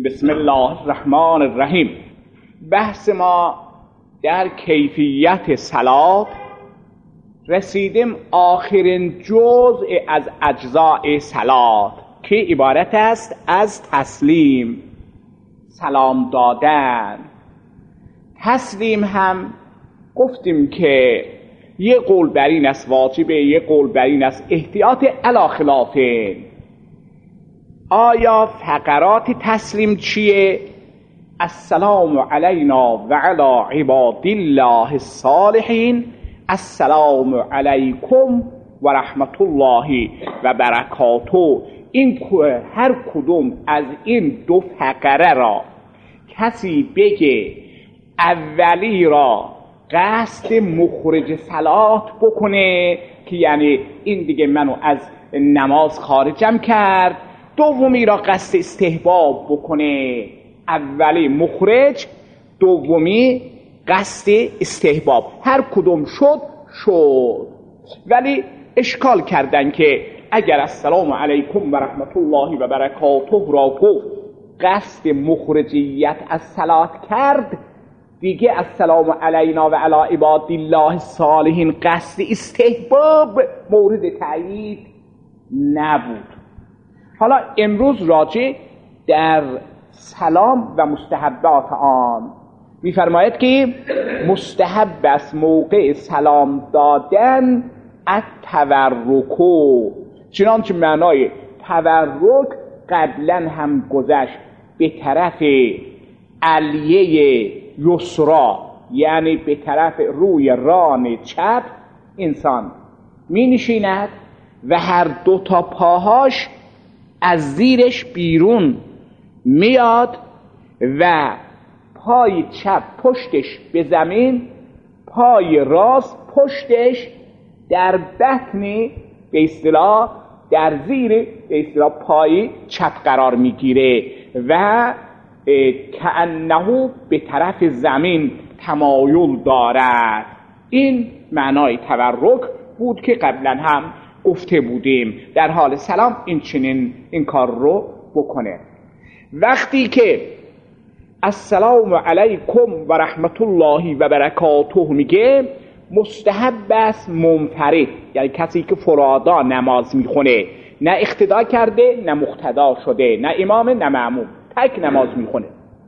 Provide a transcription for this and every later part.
بسم الله الرحمن الرحیم. بحث ما در کیفیت صلات رسیدیم آخرین جزء از اجزاء صلات که عبارت است از تسلیم، سلام دادن. تسلیم هم گفتیم که یه قول بر این است واجبه، یه قول بر این است احتیاط علی خلافه. آیا فقرات تسلیم چیه؟ السلام علینا و علی عباد الله الصالحین، السلام علیکم و رحمت الله و برکاته. این هر کدوم از این دو فقره را کسی بگه اولی را قصد مخرج صلات بکنه که یعنی این دیگه منو از نماز خارجم کرد، دومی را قصد استحباب بکنه، اولی مخرج دومی قصد استحباب، هر کدوم شد. ولی اشکال کردن که اگر السلام علیکم و رحمت الله و برکاته را گفت قصد مخرجیت از صلات کرد، دیگه السلام علینا و علی عباد الله الصالحین قصد استحباب مورد تأیید نبود. حالا امروز راجع در سلام و مستحبات آن می‌فرماید که مستحب است موقع سلام دادن التورک، چنانچه معنای تورک قبلا هم گذشت، به طرف علیه یسرا، یعنی به طرف روی ران چپ انسان می نشیند و هر دو تا پاهاش از زیرش بیرون میاد و پای چپ پشتش به زمین، پای راست پشتش در بطن به اصطلاح در زیر به اصطلاح پای چپ قرار میگیره و کأنه به طرف زمین تمایل دارد. این معنای تورک بود که قبلا هم گفته بودیم. در حال سلام این کار رو بکنه. وقتی که السلام علیکم و رحمت الله و برکاته میگه، مستحب است منفرد، یعنی کسی که فرادا نماز میخونه، نه اقتدا کرده نه مقتدا شده، نه امام نه معموم، تک نماز میخونه،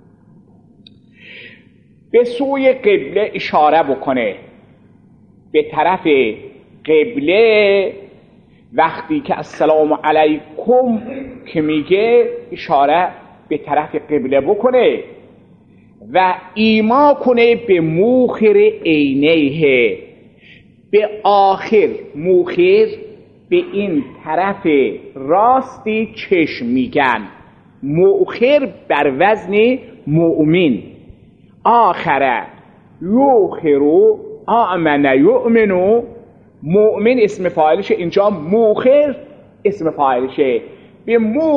به سوی قبله اشاره بکنه، به طرف قبله. وقتی که السلام علیکم که میگه اشاره به طرف قبله بکنه و ایما کنه به موخر عینیه، به آخر موخر به این طرف راستی چشم میگن، موخر بر وزن مؤمن، آخره یوخرو آمن یؤمنو، مؤمن اسم فاعلشه، اینجا موخر اسم فاعلشه، به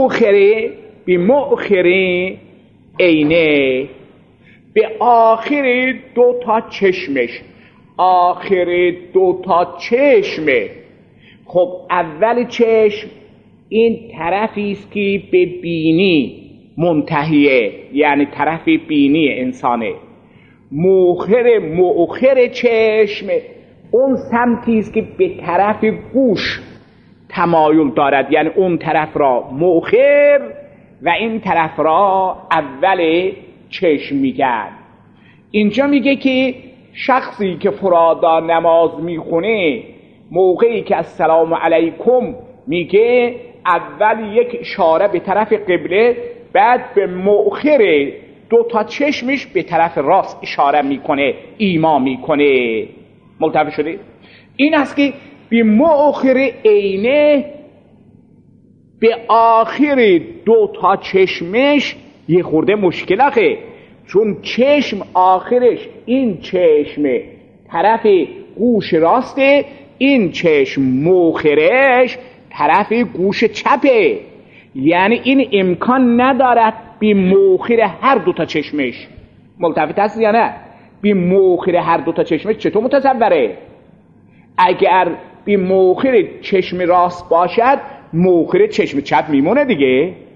مؤخر عینه، به آخر دو تا چشمش، آخر دو تا چشمه. خب اول چشم این طرفی است که به بینی منتهیه، یعنی طرف بینی انسانه. مؤخر چشم اون سمتی است که به طرف گوش تمایل دارد، یعنی اون طرف را مؤخر و این طرف را اول چشم میگن. اینجا میگه که شخصی که فرادا نماز میخونه، موقعی که السلام علیکم میگه، اول یک اشاره به طرف قبله، بعد به مؤخر دو تا چشمش به طرف راست اشاره میکنه، ایما میکنه. ملتفت شده؟ این است که به مؤخر عینه، به آخر دو تا چشمش یه خورده مشکلخه، چون چشم آخرش این چشم طرف گوش راسته، این چشم مؤخرش طرف گوش چپه، یعنی این امکان ندارد به مؤخر هر دو تا چشمش. ملتفت هست یا نه؟ به مؤخر هر دو تا چشمش چطور متصوره؟ اگر به مؤخر چشم راست باشد، مؤخر چشم چپ میمونه دیگه.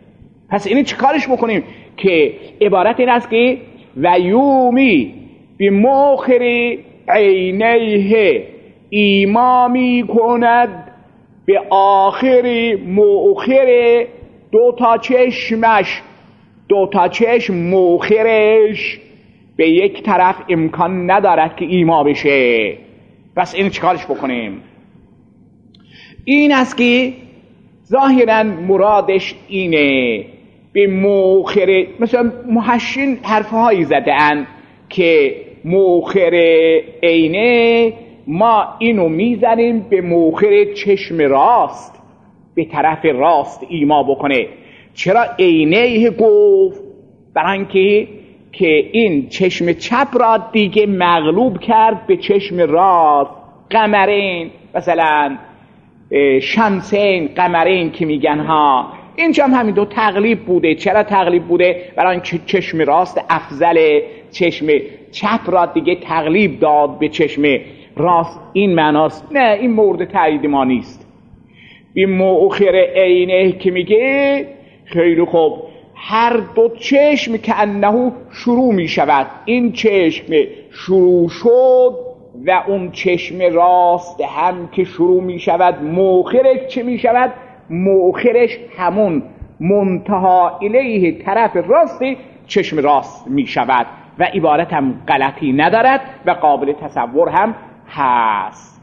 پس اینو چیکارش بکنیم؟ که عبارت این است که و یومی بی مؤخر عینیه، ایما می کند به آخر مؤخر دو تا چشمش، دو تا چشم مؤخرش به یک طرف امکان ندارد که ایما بشه. پس این چیکارش بکنیم؟ این است که ظاهرا مرادش اینه به مؤخر، مثلا محشین حرفهایی زدن که مؤخر عینه ما اینو میزنیم به مؤخر چشم راست، به طرف راست ایما بکنه. چرا عینه گفت؟ برای اینکه که این چشم چپ را دیگه مغلوب کرد به چشم راست. قمرین مثلا شمسین قمرین که میگن ها، اینجا هم همین دو تقلیب بوده. چرا تقلیب بوده؟ برای اینکه چشم راست افضل، چشم چپ را دیگه تقلیب داد به چشم راست. این معناست. نه، این مورد تایید ما نیست. بی مؤخر عینه که میگه خیلی خوب، هر دو چشم که انه شروع می شود، این چشم شروع شد و اون چشم راست هم که شروع می شود، مؤخرش چه می شود؟ مؤخرش همون منتها الیه طرف راست چشم راست می شود و عبارت هم غلطی ندارد و قابل تصور هم هست.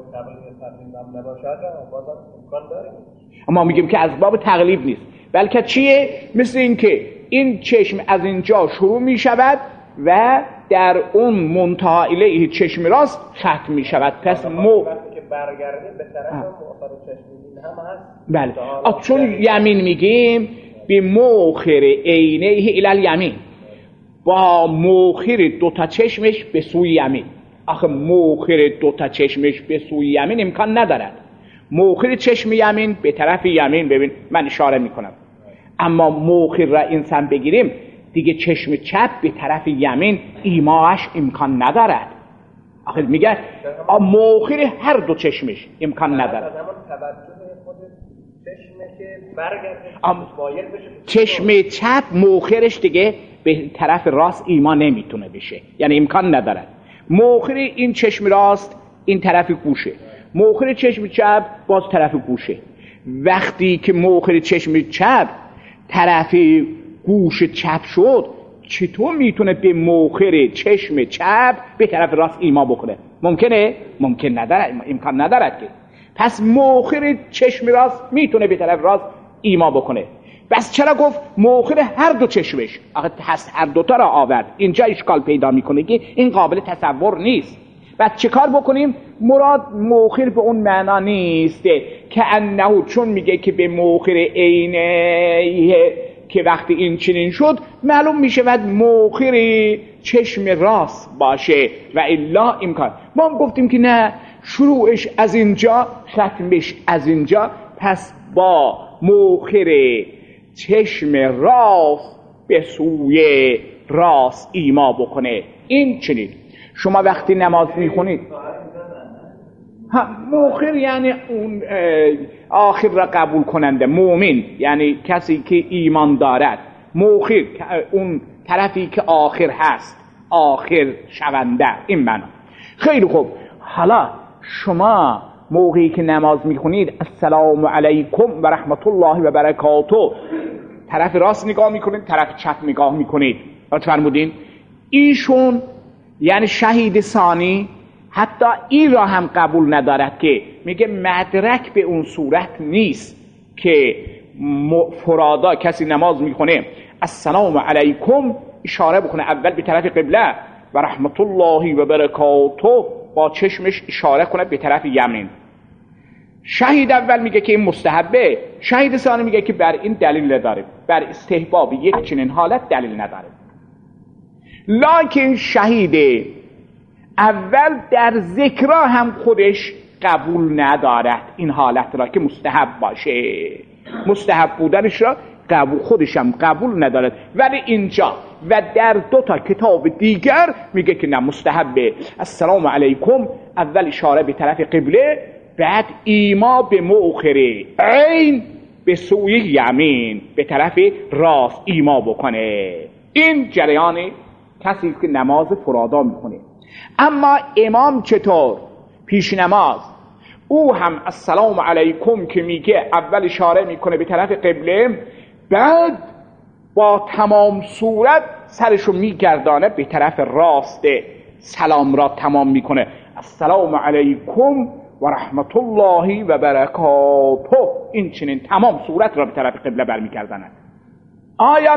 اما میگیم که از باب تقلیب نیست، بلکه چیه؟ مثل این که این چشم از اینجا شروع می شود و در اون منتها الیه چشم راست ختم می شود. پس وقتی که برگرده به طرف مؤخر چشم هم هست. بله، چون یمین میگیم به مؤخر عینه الی الیمین، با مؤخر دوتا چشمش به سوی یمین. آخه مؤخر دوتا چشمش به سوی یمین امکان ندارد. مؤخر چشم یمین به طرف یمین، ببین من اشاره میکنم، اما مؤخر را انسان بگیریم دیگه چشم چپ به طرف یمین ایماش امکان ندارد. آخه میگه مؤخر هر دو چشمش امکان ندارد. چشم چپ مؤخرش دیگه به طرف راست ایما نمیتونه بشه، یعنی امکان ندارد. مؤخر این چشم راست این طرف گوشه، مؤخر چشم چپ باز طرف گوشه. وقتی که مؤخر چشم چپ طرف گوش چپ شد، چطور میتونه به مؤخر چشم چپ به طرف راست ایما بکنه؟ ممکنه؟ ممکن نداره، امکان ندارد که. پس مؤخر چشم راست میتونه به طرف راست ایما بکنه. بس چرا گفت مؤخر هر دو چشمش؟ آخه هست هر دوتا را آورد. اینجا اشکال پیدا میکنه که این قابل تصور نیست. بعد چه کار بکنیم؟ مراد مؤخر به اون معنا نیست که انه، چون میگه که به مؤخر عینه که وقتی این چنین شد معلوم میشه بعد مؤخر چشم راست باشه و الا امکان. ما هم گفتیم که نه، شروعش از اینجا ختمش از اینجا، پس با مؤخر چشم راست به سوی راست ایما بکنه. این چنین شما وقتی نماز میخونید مؤخر یعنی اون آخر را قبول کننده، مؤمن یعنی کسی که ایمان دارد. مؤخر اون طرفی که آخر هست، آخر شونده، این معنا. خیلی خوب، حالا شما موقعی که نماز میخونید السلام علیکم و رحمت الله و برکاته، طرف راست نگاه میکنید، طرف چپ نگاه میکنید. چه فرمودین؟ ایشون یعنی شهید ثانی حتی این را هم قبول ندارد که میگه مدرک به اون صورت نیست که فرادا کسی نماز میکنه السلام علیکم اشاره بکنه اول به طرف قبله و رحمت الله و برکاته با چشمش اشاره کنه به طرف یمین. شهید اول میگه که این مستحبه، شهید ثانی میگه که بر این دلیل نداره، بر استحباب یک چنین حالت دلیل نداره. لکن شهید اول در ذکرها هم خودش قبول ندارد این حالت را که مستحب باشه، مستحب بودنش را قبول خودش هم قبول ندارد. ولی اینجا و در دو تا کتاب دیگر میگه که نه، مستحبه. السلام علیکم اول اشاره به طرف قبله، بعد ایما به مؤخر عین به سوی یمین، به طرف راست ایما بکنه. این جریان کسی که نماز فرادا میکنه. اما امام چطور؟ پیش نماز او هم السلام علیکم که میگه اول اشاره میکنه به طرف قبله، بعد با تمام صورت سرشو میگردانه به طرف راست، سلام را تمام میکنه، السلام علیکم و رحمت الله و برکاته. این چنین تمام صورت را به طرف قبله برمیگرداند. آیا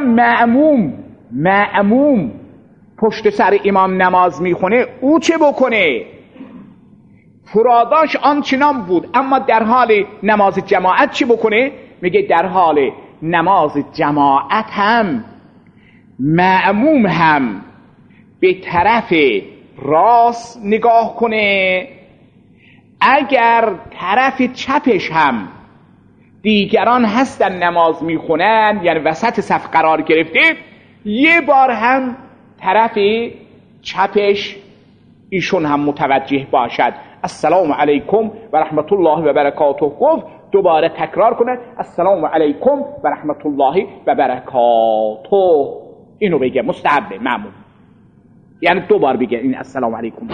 معموم پشت سر امام نماز میخونه، او چه بکنه؟ فراداش آنچنان بود، اما در حال نماز جماعت چه بکنه؟ میگه در حال نماز جماعت هم معموم هم به طرف راست نگاه کنه. اگر طرف چپش هم دیگران هستن نماز میخونن، یعنی وسط صف قرار گرفته، یه بار هم طرف چپش ایشون هم متوجه باشد، السلام علیکم و رحمت الله و برکاته گفت، دوباره تکرار کنه السلام علیکم و رحمت الله و برکاته. اینو بگه مستحبه معمول، یعنی دوبار بگه این السلام علیکم.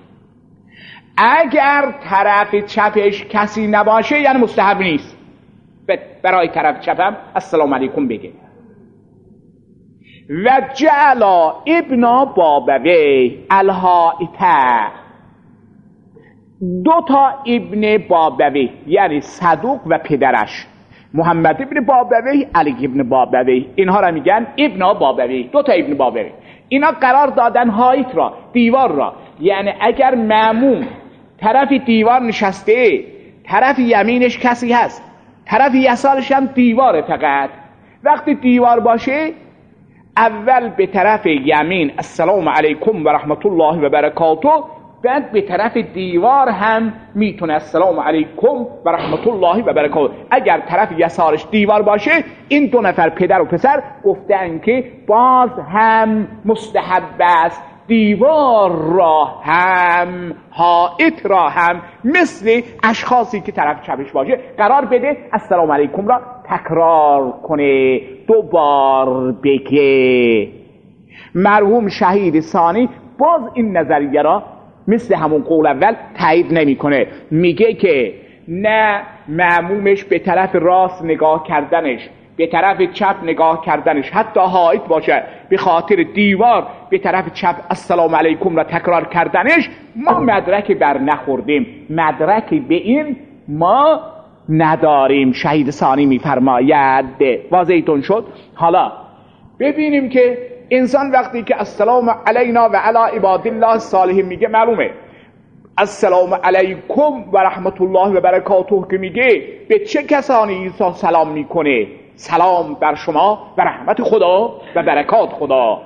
اگر طرف چپش کسی نباشه یعنی مستحب نیست، برای طرف چپم السلام علیکم بگه. و جعل ابن بابوی الحائطه، دو تا ابن بابوی یعنی صدوق و پدرش محمد ابن بابوی، علی ابن بابوی، اینها را میگن ابن بابوی، دو تا ابن بابوی. اینا قرار دادن حائط را، دیوار را، یعنی اگر مأموم طرف دیوار نشسته، طرف یمینش کسی هست، طرف یسارش هم دیواره، فقط وقتی دیوار باشه اول به طرف یمین السلام علیکم و رحمت الله و برکاته، بعد به طرف دیوار هم میتونه السلام علیکم و رحمت الله و برکاته. اگر طرف یسارش دیوار باشه، این دو نفر پدر و پسر گفتن که باز هم مستحب است دیوار را هم حائط را هم مثل اشخاصی که طرف چپش باشه قرار بده، السلام علیکم را تکرار کنه، دوبار بگه. مرحوم شهید ثانی باز این نظریه را مثل همون قول اول تایید نمیکنه، میگه که نه، مأمومش به طرف راست نگاه کردنش، به طرف چپ نگاه کردنش، حتی حائط باشه به خاطر دیوار به طرف چپ السلام علیکم را تکرار کردنش، ما مدرک بر نخوردیم، مدرک به این ما نداریم. شهید ثانی میفرماید، واضحتون شد؟ حالا ببینیم که انسان وقتی که السلام علینا و علی عباد الله الصالحین میگه، معلومه السلام علیکم و رحمت الله و برکاته که میگه به چه کسانی سلام میکنه؟ سلام بر شما و رحمت خدا و برکات خدا.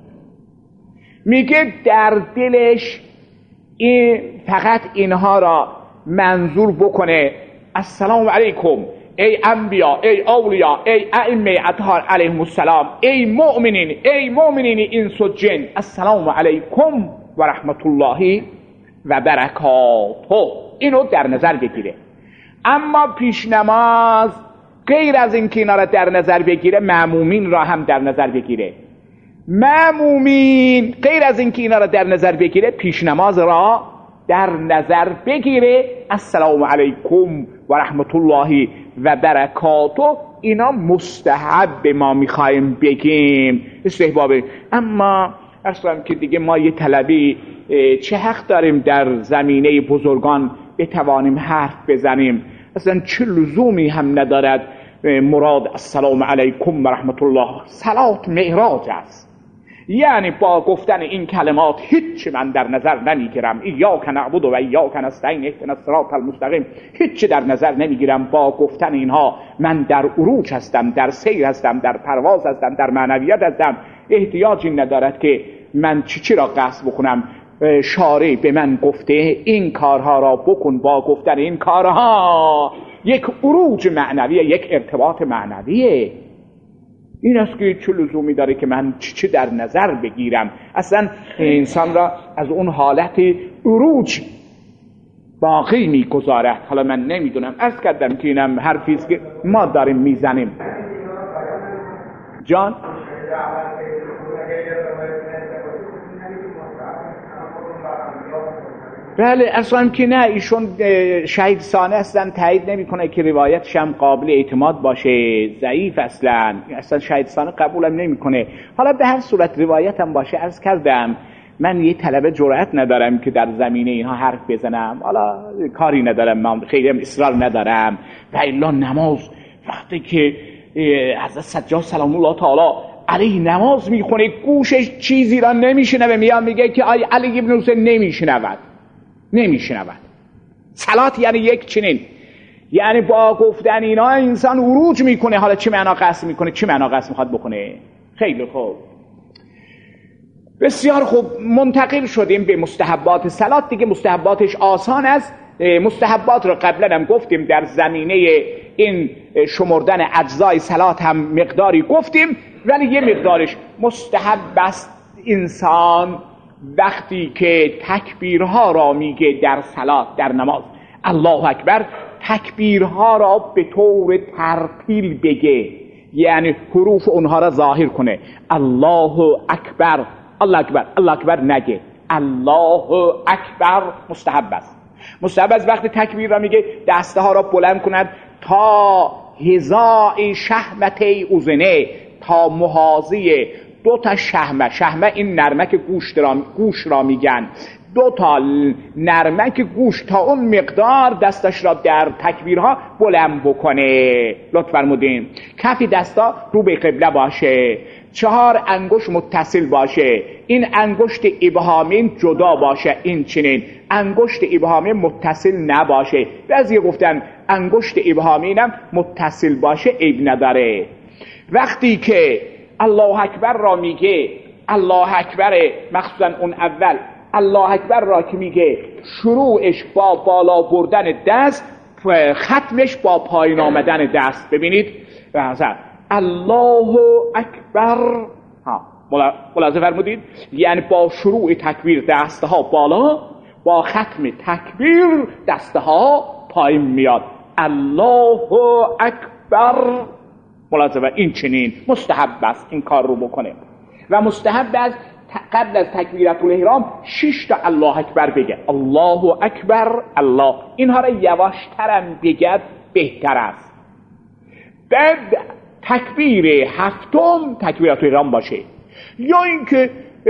میگه در دلش فقط اینها را منظور بکنه، السلام علیکم ای انبیا، ای اولیا، ای ائمه اطهار علیهم السلام، ای مؤمنین انس و جن، السلام علیکم و رحمت الله و برکاته. اینو در نظر بگیره. اما پیش نماز غیر از این که اینا را در نظر بگیره، مأمومین را هم در نظر بگیره. مأمومین غیر از این که اینا را در نظر بگیره، پیش نماز را در نظر بگیره، السلام علیکم و رحمت الله و برکاته. اینا مستحب ما میخوایم بگیم، استحبابه. اما اصلا که دیگه ما یه طلبی چه حق داریم در زمینه بزرگان بتوانیم حرف بزنیم؟ اصلا چه لزومی هم ندارد مراد السلام علیکم و رحمت الله. صلات معراج است، یعنی با گفتن این کلمات هیچ من در نظر نمیگیرم، ایاک نعبد و ایاک نستعین اهدنا الصراط المستقیم، هیچ در نظر نمیگیرم. با گفتن اینها من در عروج هستم، در سیر هستم، در پرواز هستم، در معنویت هستم. احتیاجی ندارد که من چی را قصد بکنم. شارع به من گفته این کارها را بکن، با گفتن این کارها یک عروج معنویه، یک ارتباط معنویه. این است که چه لزومی داره که من چی در نظر بگیرم؟ اصلا انسان را از اون حالت عروج باقی میگذارد. حالا من نمیدونم، عرض کردم که اینم حرفیست که ما داریم میزنیم. جان بله اصلا که نه، ایشون شهید ثانی هستن، تایید نمیکنه که روایتش هم قابل اعتماد باشه، ضعیف اصلا شهید ثانی قبولم نمیکنه. حالا به هر صورت روایت هم باشه، عرض کردم من یه طلبه جرأت ندارم که در زمینه اینها حرف بزنم، حالا کاری ندارم، من خیلی هم اصرار ندارم. و الا نماز وقتی که حضرت سجاد سلام الله تعالی علیه نماز میخونه، گوشش چیزی را نمیشنوه، میاد میگه که آی علی ابن حسین نمیشنود. صلات یعنی یک چنین، یعنی با گفتن اینا انسان عروج میکنه. حالا چه معنا قصد میکنه، چه معنا قصد میخواد بکنه؟ خیلی خوب، بسیار خوب. منتقل شدیم به مستحبات صلات دیگه. مستحباتش آسان است. مستحبات رو قبلا هم گفتیم، در زمینه این شمردن اجزای صلات هم مقداری گفتیم، ولی یه مقدارش مستحب است انسان وقتی که تکبیرها را میگه در صلات، در نماز، الله اکبر، تکبیرها را به طور ترتیل بگه، یعنی حروف اونها را ظاهر کنه. الله اکبر، الله اکبر، الله اکبر نگه، الله اکبر مستحب است. مستحب است وقتی تکبیر را میگه دسته ها را بلند کند تا حذاء شحمته اذنه، تا محاذی دو تا شحمه این نرمک گوش را میگن، دو تا نرمک گوش تا اون مقدار دستش را در تکبیرها بلند بکنه. لطف فرمودین. کف دستا رو به قبله باشه، 4 انگشت متصل باشه، این انگشت ابهامین جدا باشه، این چنین انگشت ابهامین متصل نباشه. بعضی گفتن انگشت ابهامینم متصل باشه عیب نداره. وقتی که الله اکبر را میگه، الله اکبر مخصوصا اون اول الله اکبر را که میگه شروعش با بالا بردن دست، ختمش با پایین آمدن دست. ببینید الله اکبر، ملاحظه فرمودید؟ یعنی با شروع تکبیر دستها بالا، با ختم تکبیر دستها پایین میاد. الله اکبر. ملاحظه، این چنین مستحب است این کار رو بکنه. و مستحب است قبل از تکبیرت الاحرام 6 تا الله اکبر بگه. الله اکبر، الله. اینها را یواشترم بگد بهتر است. بعد تکبیر هفتم تکبیرت الاحرام باشه، یا اینکه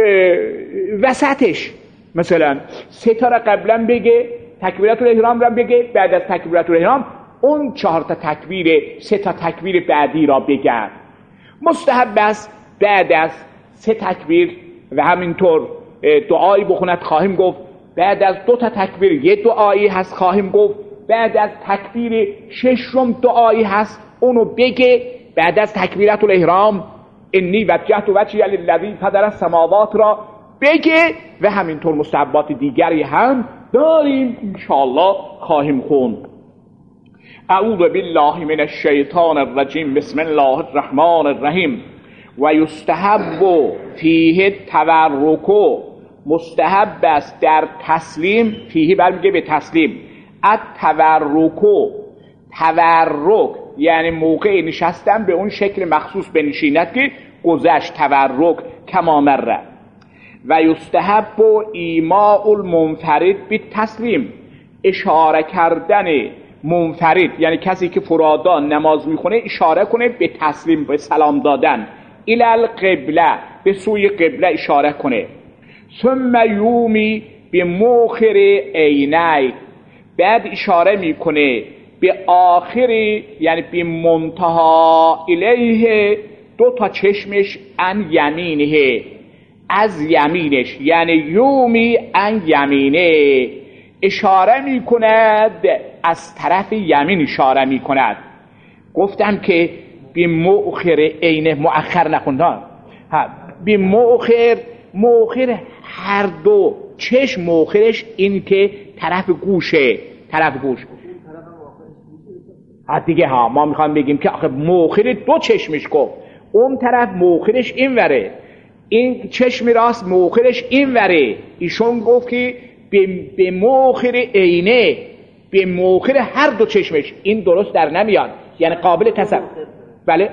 وسطش مثلا 3 تا را قبلا بگه، تکبیرت الاحرام را بگه، بعد از تکبیرت الاحرام اون 4 تا تکبیر، 3 تا تکبیر بعدی را بگن. مستحب است بعد از 3 تکبیر و همینطور دعایی بخوند، خواهیم گفت. بعد از 2 تا تکبیر یه دعایی هست، خواهیم گفت. بعد از تکبیر 6م دعایی هست، اونو بگه. بعد از تکبیرت الاحرام انی وجهت وجهی للذی فطر السماوات را بگه. و همینطور مستحبات دیگری هم داریم انشاءالله خواهیم خوند. اعوذ بالله من الشیطان الرجیم، بسم الله الرحمن الرحیم. و یستحب فیه التورک، مستحب است در تسلیم، فیه برمیگه به تسلیم، التورک، تورک یعنی موقع نشستن به اون شکل مخصوص بنشیند که گذشت، تورک کما مره. و یستحب ایماء المنفرد بالتسلیم، اشاره کردن منفرد یعنی کسی که فرادا نماز میخونه اشاره کنه به تسلیم، به سلام دادن. الی القبله، به سوی قبله اشاره کنه. ثم یومی به مؤخر عینی، بعد اشاره میکنه به آخری یعنی به منتها الیه 2 تا چشمش، ان یمینه، از یمینش، یعنی یومی ان یمینه، اشاره میکند از طرف یمین اشاره میکند. گفتم که بی مؤخر عینه، مؤخر نخوندن، بی مؤخر هر دو چشم مؤخرش این که طرف گوشه، طرف گوش دیگه. ما میخوام بگیم که آخه مؤخر 2 چشمش گفت، اون طرف مؤخرش این وره، این چشم راست مؤخرش این وره. ایشون گفت که به موخر عینه، به موخر هر دو چشمش، این درست در نمیاد، یعنی قابل تصور. بله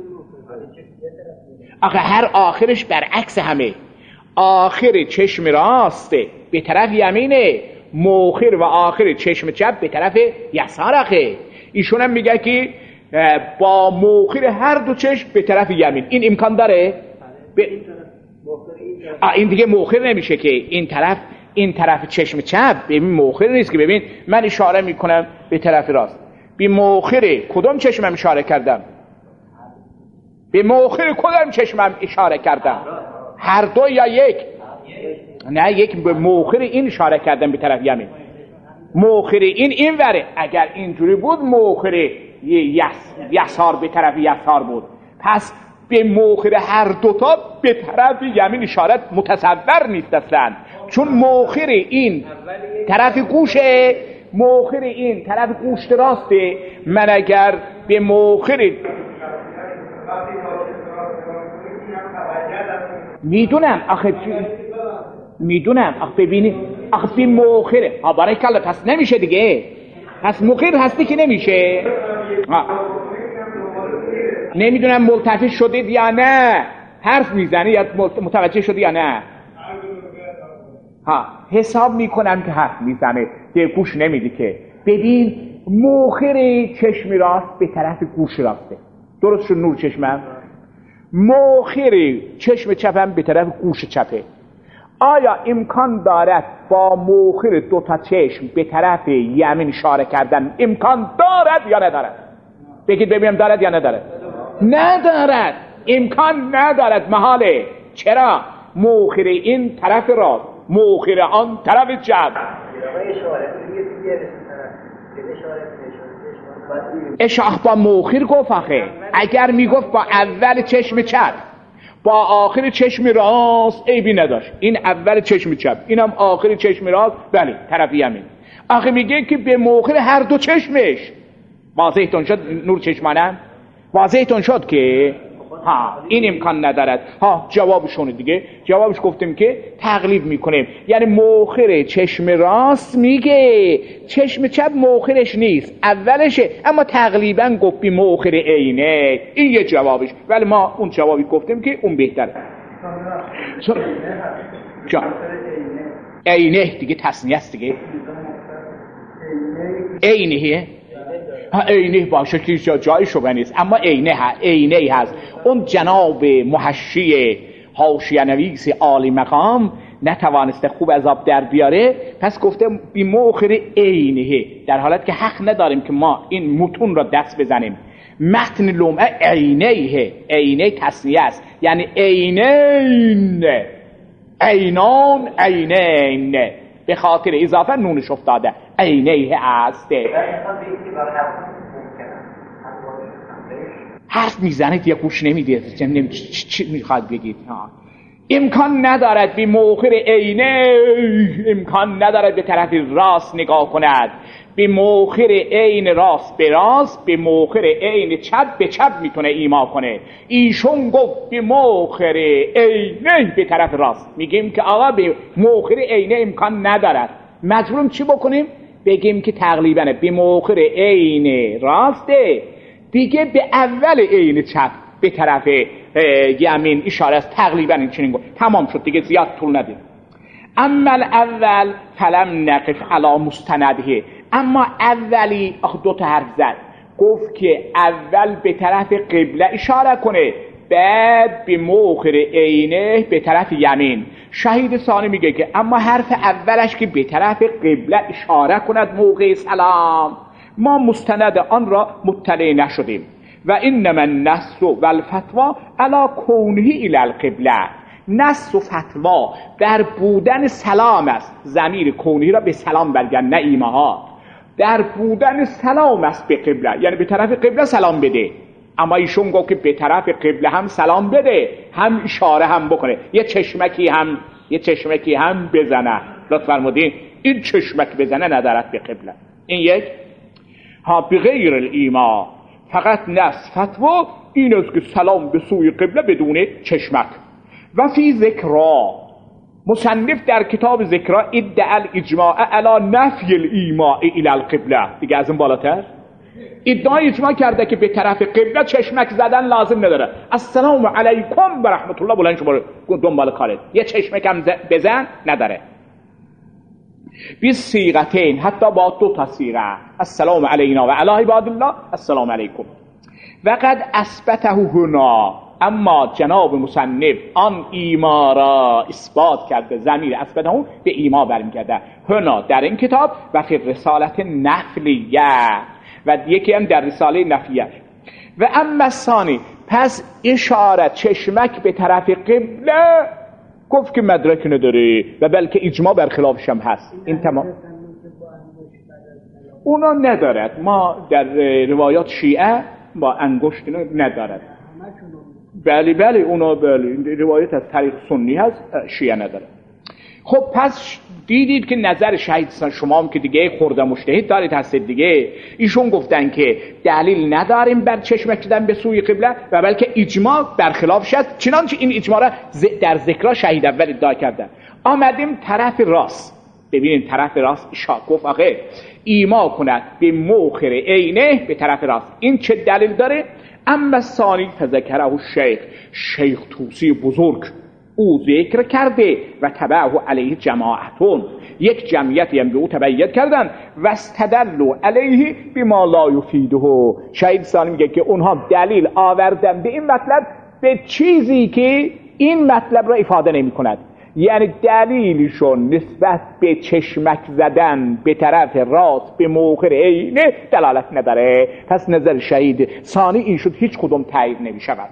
آخه هر آخرش برعکس همه، آخر چشم راسته به طرف یمینه، موخر و آخر چشم چپ به طرف یسارخه. ایشون هم میگه که با موخر هر دو چشم به طرف یمین. این امکان داره؟ این دیگه موخر نمیشه که این طرف چشم چپ ببین موخر نیست که. ببین من اشاره میکنم به طرف راست، به موخر کدوم چشمم اشاره کردم؟ به موخر کدوم چشمم اشاره کردم؟ هر دو یا یک؟ نه یک، به موخر این اشاره کردم به طرف یمین. موخر این وره. اگر اینجوری بود موخر یسار به طرف یسار بود، پس به موخر هر دوتا به طرف یمین اشارت متصور نیست اصلا، چون موخر این طرف گوشه، موخر این طرف گوشت راسته. من اگر به موخر میدونم آخه ببینی آخه به موخره برای کلا پس نمیشه دیگه، پس موخر هستی که نمیشه. نمیدونم ملتفت شدید یا نه، حرف میزنی یا متوجه شدی یا نه؟ حساب میکنم که حرف میزنه که گوش نمیدی که. ببین موخر چشم راست به طرف گوش راسته، درست شد نور چشمم؟ موخر چشم چپم به طرف گوش چپه. آیا امکان دارد با موخر دوتا چشم به طرف یمین اشاره کردن امکان دارد یا ندارد؟ بگید ببینم دارد یا ندارد؟ ندارد، امکان ندارد، محاله. چرا؟ موخر این طرف راست، موخر آن طرف چپ. اشاره با موخر گفت آخه. اگر میگفت با اول چشم چپ با آخر چشم راست عیبی نداشت. این اول چشم چپ، اینم آخر چشم راست، بله طرف یمین. آخه میگه که به موخر هر دو چشمش. واضحتون شد نور چشمانم؟ واضحتون شد که این امکان ندارد. جوابشونه دیگه. جوابش گفتیم که تقلیب میکنیم، یعنی موخر چشم راست میگه چشم چپ موخرش نیست، اولشه، اما تقلیبا گفت بی موخر عینه. این یه جوابش، ولی ما اون جوابی گفتیم که اون بهتره. عینه دیگه تصنیه است دیگه. عینه عینه باشه که جای شبه نیست، اما عینه هست. اون جناب محشی حاشیه نویس عالی مقام نتوانسته خوب عذاب در بیاره، پس گفته بی موخر عینه، در حالت که حق نداریم که ما این متون را دست بزنیم. متن لمعه عینه تصنیه است، یعنی عینین، عینان، عینین، به خاطر اضافه نونش افتاده، عینه است. حرف میزنید یا گوش نمیدید، چی میخواد بگید؟ امکان ندارد به موخر عینه، امکان ندارد به طرف راست نگاه کند. به موخر عین راست به راست، به موخر عین چپ به چپ میتونه ایما کنه. ایشون گفت به موخر عینه به طرف راست. میگیم که آقا به موخر عینه امکان ندارد، مجبوریم چی بکنیم؟ بگیم که تقریبا به موخر عین راسته، دیگه به اول عین چپ به طرف یمین اشاره است. تقریبا این چنین گفت. تمام شد دیگه، زیاد طول ندید. اما اول فلم نقف علی مستنده، اما اولی دو تا حرف زد، گفت که اول به طرف قبله اشاره کنه، بعد به موخر عینه به طرف یمین. شهید ثانی میگه که اما حرف اولش که به طرف قبله اشاره کند موقع سلام، ما مستند آن را مطلع نشدیم. و انما النص و الفتوا علی کونه الی القبله، نص و فتوا در بودن سلام است. ضمیر کونی را به سلام برگرد، نه ایماها. در بودن سلام است به قبله، یعنی به طرف قبله سلام بده. اما ایشون گفت که به طرف قبله هم سلام بده، هم اشاره هم بکنه، یه چشمکی هم بزنه. لطفاً فرمودین این چشمک بزنه ندارد به قبله. این یک. بغیر الایما، فقط نص فتوا این است که سلام به سوی قبله بدون چشمک. و فی ذکرا، مصنف در کتاب ذکرا ادعا الاجماع علی نفی الایماء الی القبله، دیگه از این بالاتر ادعای اجماع کرده که به طرف قبله چشمک زدن لازم نداره. السلام علیکم و رحمت الله بلند شما دنبال کارت، یه چشمک هم بزن نداره. بی صیغتین، حتی با 2 تا صیغه، السلام علینا و علی عباد الله السلام علیکم. وقد اثبته هنا، اما جناب مصنف آن ایما را اثبات کرده، ضمیر اثبته به ایما برمیگرده هنا در این کتاب و فی رسالت نفلیه، و یکی هم در رساله نفیه. و اما الثانی، پس اشاره چشمک به طرف قبله گفت که مدرک نداره و بلکه اجماع برخلافش هم هست. این تمام اونا ندارد، ما در روایات شیعه با انگشت ندارد. بله اونا بله روایت از طریق سنی هست، شیعه نداره. خب پس دیدید که نظر شهید شما هم که دیگه خورده مجتهد دارید هستید دیگه، ایشون گفتن که دلیل نداریم بر چشمک زدن به سوی قبله و بلکه اجماع برخلافش است، چنانچه این اجماع را در ذکر شهید اول ادعا کردن. آمدیم طرف راست، ببینید طرف راست گفت آخه ایما کند به موخر عینه به طرف راست، این چه دلیل داره؟ اما ثانی فذکره شیخ توسی بزرگ او ذکر کرده و تبعه علیه جماعتون، یک جمعیتی هم به او تبعیت کردن و استدلوا علیه بما لا یفیده. شهید ثانی میگه که اونها دلیل آوردن به این مطلب به چیزی که این مطلب را افاده نمی کند، یعنی دلیلشون نسبت به چشمک زدن به طرف راست به موخر عینه دلالت نداره. پس نظر شهید ثانی این شد هیچ کدوم تایید نمی شود.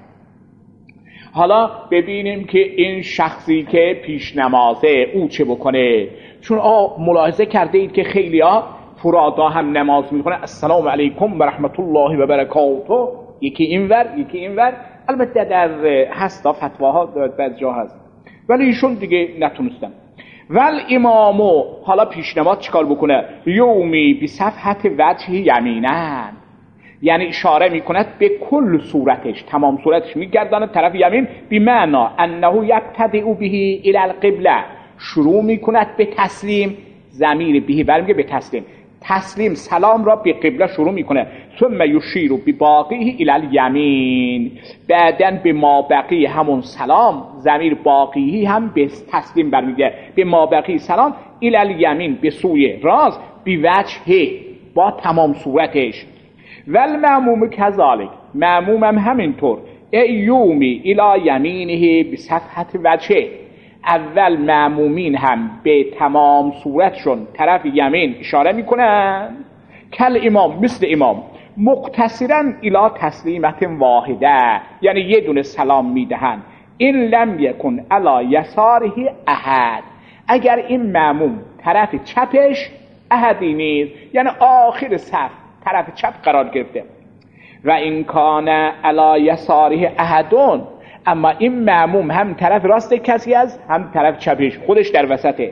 حالا ببینیم که این شخصی که پیش نمازه او چه بکنه، چون ملاحظه کرده اید که خیلی ها فرادا هم نماز میکنه السلام علیکم و رحمت الله و برکاته، یکی اینور. البته در هستا فتواها بعض جا هست ولی ایشون دیگه نتونستن. ول امامو، حالا پیش نماز چیکار بکنه؟ یومی بی صفحت وجه یمینن، یعنی اشاره میکند به کل صورتش، تمام صورتش میگرداند طرف یمین، بی معنا انه یبتدئ به الی القبله، شروع میکند به تسلیم، ضمیر به برمیگه به تسلیم سلام را به قبله شروع میکنه. ثم یشیر بباقیه الی الیمین، بعدن به مابقی همون سلام، ضمیر باقیه هم به تسلیم برمیگه، به مابقی سلام الی الیمین به سوی راست، بی وجهه با تمام صورتش. ول معموم کذالک، معموم هم همینطور، ایومی الی یمینه به صفحت وجهه، اول معمومین هم به تمام صورتشون طرف یمین اشاره میکنن، کل امام مثل امام، مقتصرا الی تسلیمت واحده، یعنی یه دونه سلام میدهن. این لم یکن علی یساره احد، اگر این معموم طرف چپش احدی نیست، یعنی آخر صف طرف چپ قرار گرفته. و این کان علی یساره احدون، اما این معموم هم طرف راست کسی است هم طرف چپش، خودش در وسطه.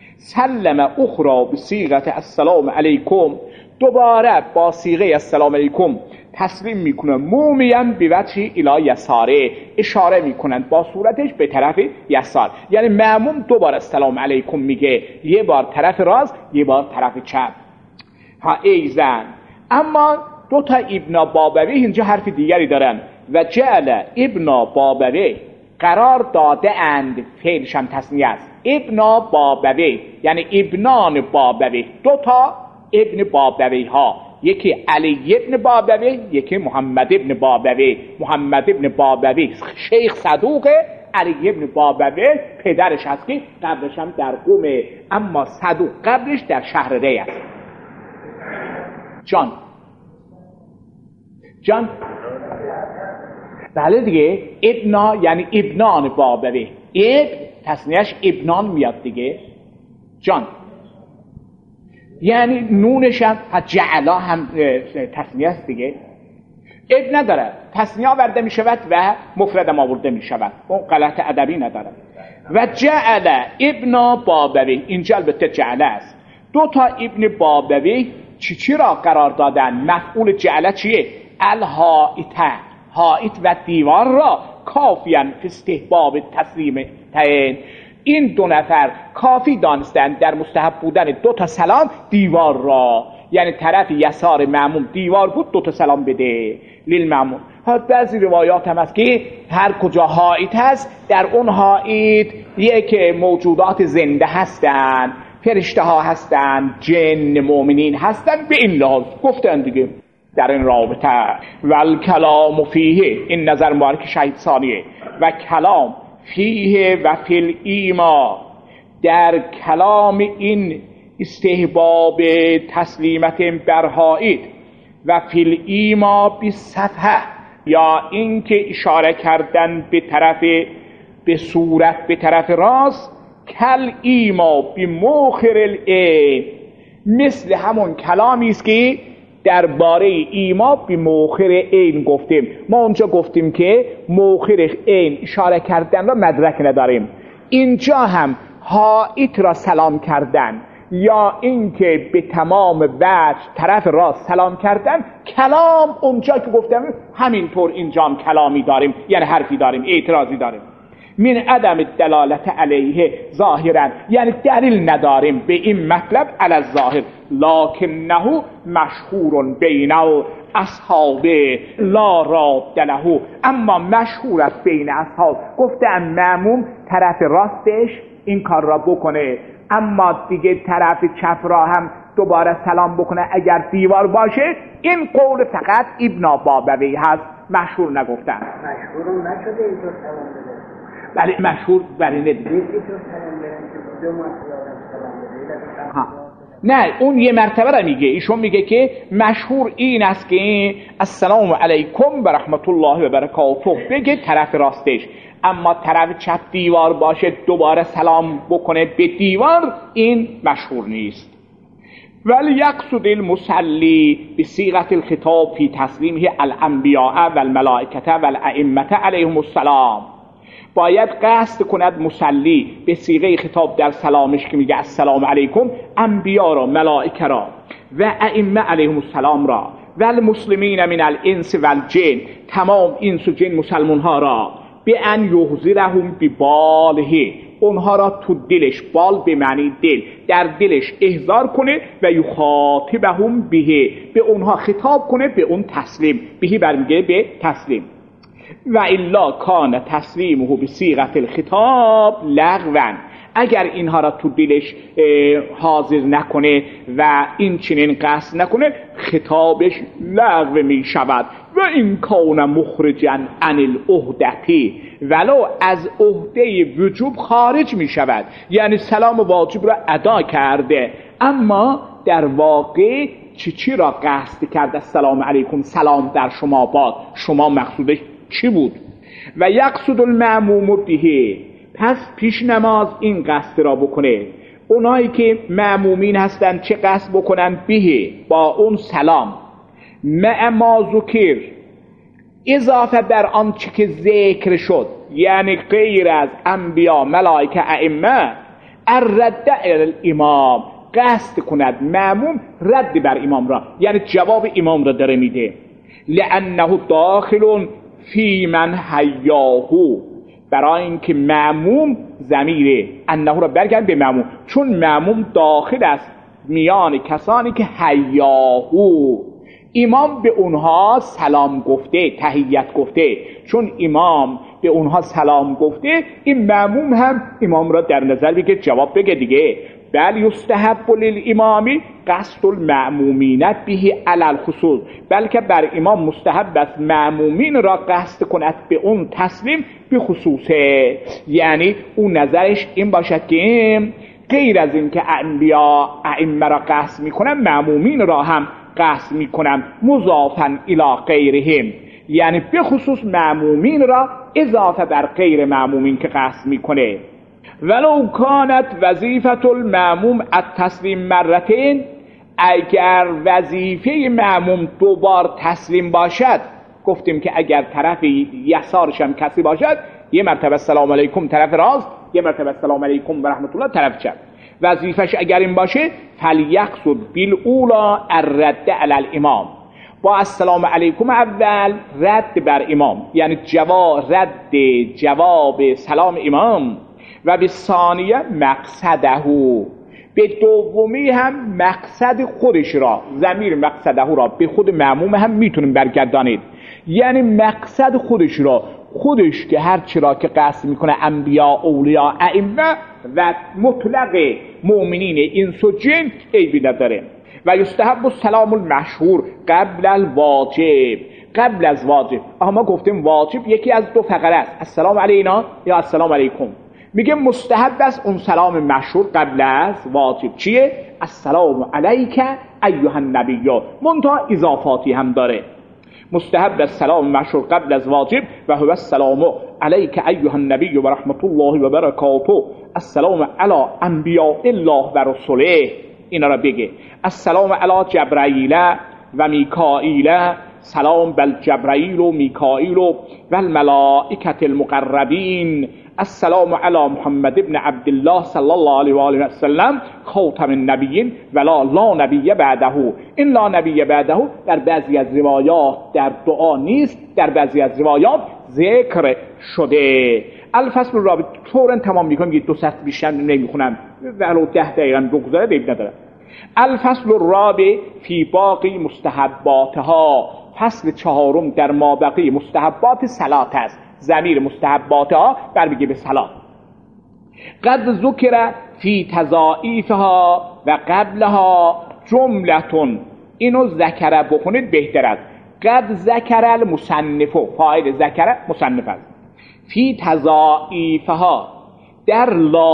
سلم اخرى بصیغه السلام علیکم، دوباره با صیغه السلام علیکم تسلیم میکنه، مومیم به وجه الی یساره، اشاره میکنند با صورتش به طرف یسار، یعنی معموم دوباره السلام علیکم میگه، یه بار طرف راست یه بار طرف چپ. ها ایزن، اما 2 تا ابن بابوی اینجا حرف دیگری دارن. و جعل ابن بابوی قرار داده اند، فعلش هم تثنیه است، ابن بابوی یعنی ابنان بابوی، 2 تا ابن بابوی ها، یکی علی ابن بابوی، یکی محمد ابن بابوی. محمد ابن بابوی شیخ صدوق، علی ابن بابوی پدرش هست که قبرش هم در قم، اما صدوق قبرش در شهر ری است. جان بله دیگه، ابنا یعنی ابنان بابوی، تصنیهش ابنان میاد دیگه. جان یعنی نونش هم جعلا هم تصنیه است دیگه، اب نداره، تصنیه آورده می شود و مفردم آورده می شود، اون غلط ادبی نداره. و جعل ابن بابوی، اینجا البته جعله است. 2 تا ابن بابوی چی را قرار دادن؟ مفعول جعله چیه؟ الحائطه، حائط و دیوار را کافیاً فی استحباب تسلیم تین، این 2 نفر کافی دانستند در مستحب بودن 2 تا سلام دیوار را، یعنی طرف یسار مأموم دیوار بود 2 تا سلام بده للمأموم. بعضی روایات هم هست که هر کجا حائط هست در اون حائط یک موجودات زنده هستن، فرشته ها هستن، جن، مؤمنین هستن، به این لحاظ گفتن دیگه در این رابطه. والکلام فیه، این نظر مبارک شهید ثانیه، و کلام فیه و فی الایما، در کلام این استحباب تسلیمت بر حائط و فی الایما بی صفحه، یا این که اشاره کردن به صورت به طرف راست، کل ایما بی موخر العین، مثل همون کلامی است که درباره ایما بی موخر عین گفتیم. ما اونجا گفتیم که موخر عین اشاره کردن را مدرک نداریم، اینجا هم حائط را سلام کردن یا اینکه به تمام وجه طرف راست سلام کردن، کلام اونجا که گفتم همینطور اینجا هم کلامی داریم، یعنی حرفی داریم، اعتراضی داریم. من عدم دلالت علیه ظاهرا، یعنی دلیل نداریم به این مطلب علی الظاهر، لکنه مشهور بین اصحاب لا راد له، اما مشهور است بین اصحاب، گفتن مأموم طرف راستش این کار را بکنه، اما دیگه طرف چپ را هم دوباره سلام بکنه اگر دیوار باشه. این قول فقط ابن بابوی هست، مشهور نگفتن. مشهور نشده اینطور سلام بده. بله مشهور برای ندید. نه اون یه مرتبه را میگه، ایشون میگه که مشهور این است که السلام علیکم و رحمت الله و برکاته بگه طرف راستش، اما طرف چپ دیوار باشه دوباره سلام بکنه به دیوار، این مشهور نیست. ولی یقصد المصلی بصیغه الخطاب فی تسلیمه الانبیاء و الملائکه و الائمه علیهم السلام، باید قصد کند مصلی به صیغه خطاب در سلامش که میگه السلام علیکم، انبیا را، ملائکه را و ائمه علیهم السلام را و المسلمین من الانس و الجن، تمام انس و جن مسلمان ها را، به ان یحضرهم بباله، اونها را تو دلش، بال به معنی دل، در دلش احضار کنه و یخاطبهم به، به اونها خطاب کنه، به اون تسلیم، بهی برمیگه به تسلیم. و الا کان تسلیمه بصیغه الخطاب لغوا، اگر اینها را تو دلش حاضر نکنه و این چنین قصد نکنه، خطابش لغو می شود. و این کان مخرجا عن العهدتی، ولو از عهده وجوب خارج می شود، یعنی سلام واجب را ادا کرده اما در واقع چی را قصد کرده؟ السلام علیکم، سلام در شما باد، شما مقصودش چی بود؟ و یقصد المأموم به، پس پیش نماز این قصد را بکنه. اونایی که مأمومین هستن چه قصد بکنن؟ به، با اون سلام، مع ما ذکر، اضافه بر آنچه که ذکر شد، یعنی غیر از انبیا، ملائکه، ائمه، الرد علی الامام، قصد کند مأموم رد بر امام را، یعنی جواب امام را داره میده. لانه داخل فی من حیاهو، برای اینکه مأموم ضمیر انه را برگرد به مأموم، چون مأموم داخل است میان کسانی که حیاهو، امام به اونها سلام گفته، تحیت گفته، چون امام به اونها سلام گفته، این مأموم هم امام را در نظر بگه، جواب بگه دیگه. بل یستحب للامام قصد المأمومین به علی الخصوص، بلکه بر امام مستحب است مأمومین را قصد کند به اون تسلیم به خصوصه، یعنی اون نظرش این باشد که غیر از این که انبیا، ائمه را قصد میکنن، مأمومین را هم قصد میکنن مضافا الی غیرهم، یعنی به خصوص مأمومین را اضافه بر غیر مأمومین که قصد میکنه. ولو کانت وظیفه المأموم التسلیم مرتين، اگر وظیفه مأموم 2 بار تسلیم باشد، گفتیم که اگر طرف یسارش هم کسی باشد، یه مرتبه السلام علیکم طرف راست، یه مرتبه السلام علیکم و رحمت الله طرف چپ، وظیفش اگر این باشه فلیقصد بالاولی الرد علی الامام، با السلام علیکم اول رد بر امام، یعنی جواب سلام امام، و به ثانیه مقصده، به دومی هم مقصد خودش را، ضمیر مقصده را به خود مأموم هم میتونیم برگردانید، یعنی مقصد خودش را، خودش که هر چرا که قصد میکنه انبیا، اولیاء، ائمه و مطلق مؤمنین انس و جن عیبی نداره. و یستحب السلام المشهور قبل الواجب، قبل از واجب. ما گفتیم واجب یکی از دو فقره است، السلام علینا یا السلام علیکم. میگه مستحب است اون سلام مشهور قبل از واجب. چیه؟ السلام علیک ایها النبی، منتها اضافاتی هم داره. مستحب السلام مشهور قبل از واجب و هو السلام علیک ایها النبی و رحمت الله و برکاته، السلام علی انبیاء الله و رسله. اینا را بگه. السلام علی جبرائیل و میکائیل، سلام بل جبرائیل و میکائیل و الملائکه المقربین، السلام علی محمد ابن عبدالله صلی الله علیه و آله و سلم خاتم النبیین ولا لا نبی بعده. این لا نبی بعده در بعضی از روایات در دعا نیست، در بعضی از روایات ذکر شده. الفصل الرابع فوراً تمام میکنم، یه دو سطر بیشتر نمیخونم، ولو 10 دقیقه بگذره دیب نداره. الفصل الرابع فی باقی مستحباتها، فصل چهارم در مابقی مستحبات صلات است. ضمیر مستحباتها برمیگه به صلات. قد ذکر فی تضاعیفها و قبلها جملتون، اینو ذکر بخونید بهتر است. قد ذکر المصنف، فاعل ذکر مصنف است. فی تضاعیفها، در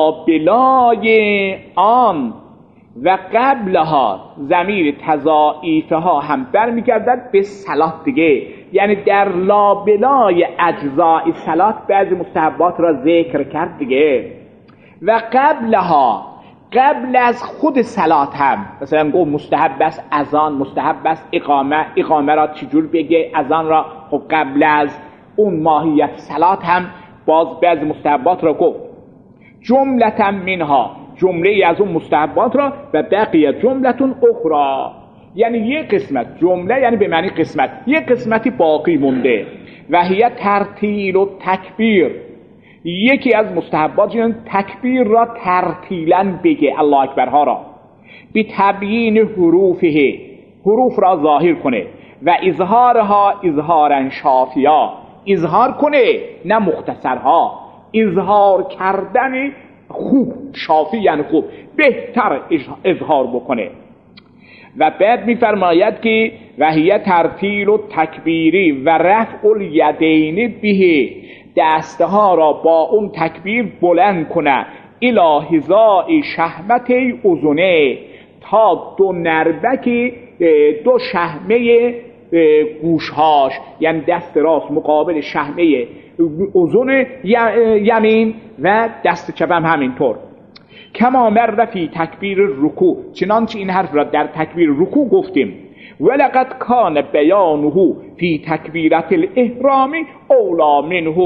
لابلای آن، و قبلها ضمیر تضاعیفها هم برمیگردد به صلات دیگه، یعنی در لابلای اجزای صلات بعضی مستحبات را ذکر کرد دیگه. و قبلها، قبل از خود صلات هم، مثلا گفت مستحب است اذان، مستحب است اقامه، اقامه را چجور بگه، اذان را خب قبل از اون ماهیت صلات هم باز بعضی مستحبات را گفت. جملتا منها، جمله از اون مستحبات را، و بقیه جملتون اخرى، یعنی یک قسمت، جمله یعنی به معنی قسمت، یک قسمتی باقی مونده. و هی ترتیل و تکبیر، یکی از مستحبات یعنی تکبیر را ترتیلا بگه، الله اکبر ها را، بی تبیین حروفه، حروف را ظاهر کنه، و اظهارها اظهارا شافیا، اظهار کنه نه مختصرها، اظهار کردن خوب، شافی یعنی خوب، بهتر اظهار بکنه. و بعد میفرماید که و هی ترتیل و تکبیری و رفع الیدین به، دستها را با اون تکبیر بلند کنه، الی حذاء شحمت اذنه، تا دو نربک دو شحمه گوشهاش، یعنی دست راست مقابل شحمه اذن یمین و دست چپ هم همینطور. کما مر فی تکبیر رکوع، چنانچه این حرف را در تکبیر رکوع گفتیم. ولقد کان بیانه فی تکبیرت الاحرام اولا منه،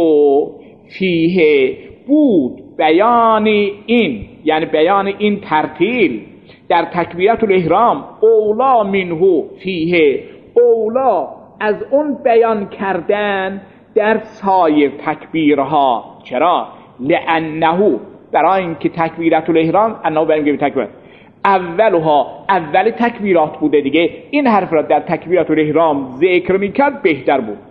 فیه بود بیان این، یعنی بیان این ترتیل در تکبیرت الاحرام، اولا منه، فیه اولا از اون بیان کردن در سایر تکبیرها. چرا؟ لانه، برای اینکه تکبیرت الاحرام انه برمیگه به تکبیرات اولها، اول تکبیرات بوده دیگه، این حرف را در تکبیرت الاحرام ذکر میکرد بهتر بود.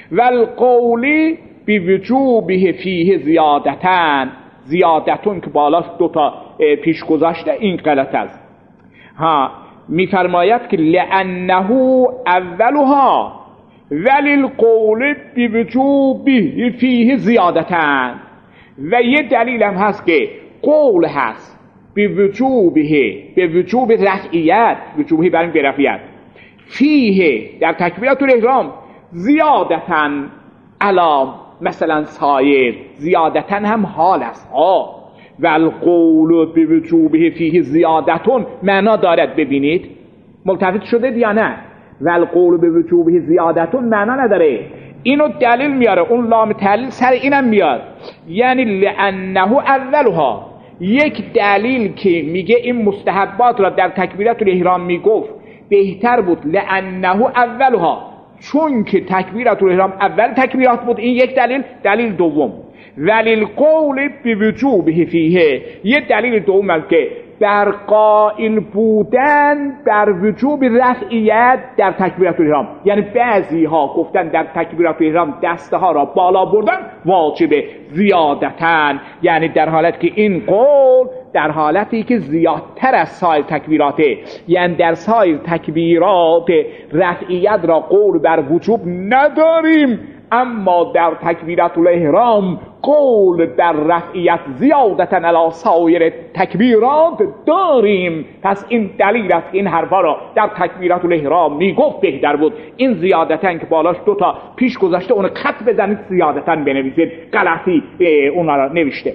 والقول بوجوبه فیه زیادتن، زیادتون که بالاش دوتا پیش گذاشته، این غلط است. میفرماید که لانه اولها ولی القول بوجوبه فیه زیادتن، و یه دلیل هم هست که قول هست بوجوبه، به وجوب رفعیت، وجوبه برمی به رفعیت، فیه در تکبیرات الاحرام زیادتن علا مثلا سایر، زیادتن هم حال است. و القول بوجوبه فیه زیادتون معنا دارد، ببینید ملتفت شده یا نه؟ و القول بوجوبه زیادتون معنا نداره، اینو دلیل میاره، اون لام تعلیل سر اینم میاد، یعنی لانه اولها، یک دلیل که میگه این مستحبات را در تکبیرات الاحرام میگفت بهتر بود لانه اولها چون که تکبیرات الاحرام اول تکبیرات بود، این یک دلیل. دلیل دوم ولیل قول بوجوبه فیه، یه دلیل دوم است که در قائل بودن بر وجوب رفعیت در تکبیرات الاحرام، یعنی بعضی ها گفتن در تکبیرات الاحرام دسته ها را بالا بردن واجبه زیادتن، یعنی در حالت که این قول در حالتی که زیادتر از سایر تکبیراته، یعنی در سایر تکبیرات رفعیت را قول بر وجوب نداریم، اما در تکبیرات الاحرام قول در رفعیت زیادتاً علی سایر تکبیرات داریم. پس این دلیل است که این حرفا را در تکبیرات الاحرام میگفت بهتر بود این زیادتاً که بالاش دو تا پیش گذاشته اون خط بزنید زیادتاً بنویسید، غلطی اونا را نوشته.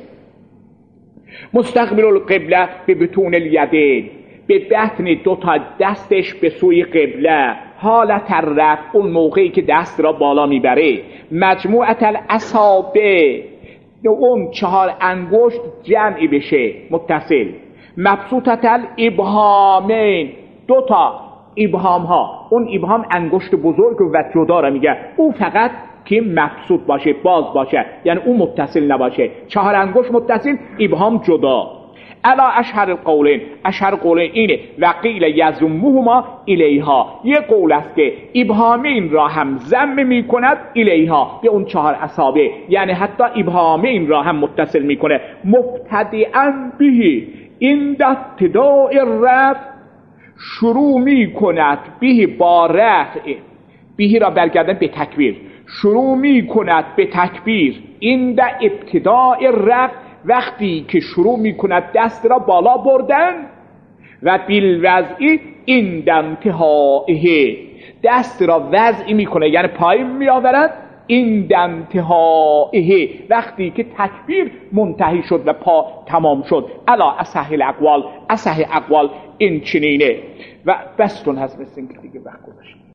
مستقبل القبله به بطون الیدین، به بطن دو تا دستش به سوی قبله، حالت الرفع اون موقعی که دست را بالا میبره، مجموعت الاصابع اون 4 انگشت جمعی بشه متصل، مبسوطت الابهامین 2 تا ابهام ها، اون ابهام انگشت بزرگ و جدا را میگه، او فقط که مبسوط باشه باز باشه، یعنی اون متصل نباشه، 4 انگشت متصل ابهام جدا. الا اشهر القولین، اشهر قولین اینه و قیل یزمهما الیها، یه قول است که ابهامین را هم ضم میکند الیها به اون 4 اصابع، یعنی حتی ابهامین را هم متصل میکنه. مبتدئا به این ابتداء الرفع، شروع میکند به با رفع، به را برگردن به تکبیر، شروع میکند به تکبیر این در ابتداء الرفع، وقتی که شروع میکند دست را بالا بردن، و بالوضعی این انتهائه، دست را وضعی میکنه یعنی پایین میآورد، این انتهائه وقتی که تکبیر منتهی شد و پا تمام شد. الا اصح الاقوال، اصح اقوال این چنینه. و بستون هست مثل این که دیگه وقت گذاشت.